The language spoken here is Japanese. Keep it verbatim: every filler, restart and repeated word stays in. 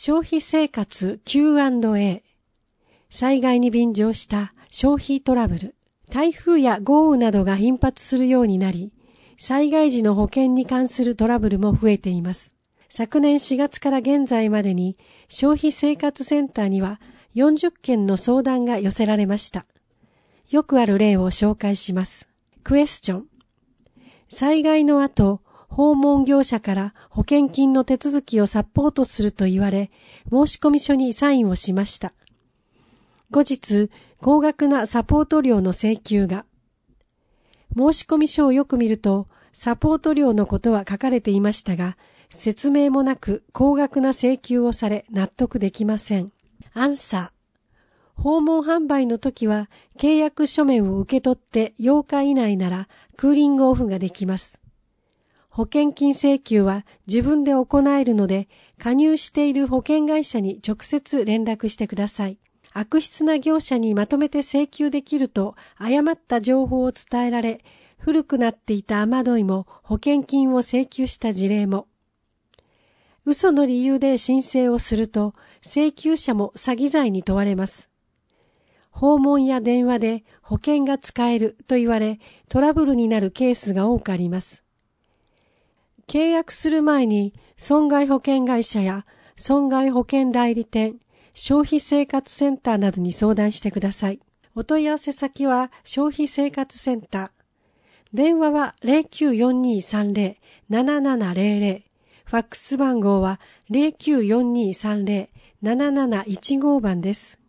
消費生活 キューアンドエー。災害に便乗した消費トラブル。台風や豪雨などが頻発するようになり、災害時の保険に関するトラブルも増えています。昨年しがつから現在までに消費生活センターにはよんじゅっけんの相談が寄せられました。よくある例を紹介します。クエスチョン。災害の後、訪問業者から保険金の手続きをサポートすると言われ、申込書にサインをしました。後日、高額なサポート料の請求が。申込書をよく見ると、サポート料のことは書かれていましたが、説明もなく高額な請求をされ納得できません。アンサー。訪問販売の時は契約書面を受け取ってようか以内ならクーリングオフができます。保険金請求は自分で行えるので、加入している保険会社に直接連絡してください。悪質な業者にまとめて請求できると誤った情報を伝えられ、古くなっていた雨どいも保険金を請求した事例も。嘘の理由で申請をすると、請求者も詐欺罪に問われます。訪問や電話で保険が使えると言われ、トラブルになるケースが多くあります。契約する前に損害保険会社や損害保険代理店、消費生活センターなどに相談してください。お問い合わせ先は消費生活センター。電話は ゼロきゅうよんにーさんゼロ ななななゼロゼロ。ファックス番号は ゼロきゅうよんにーさんゼロ なななないちご 番です。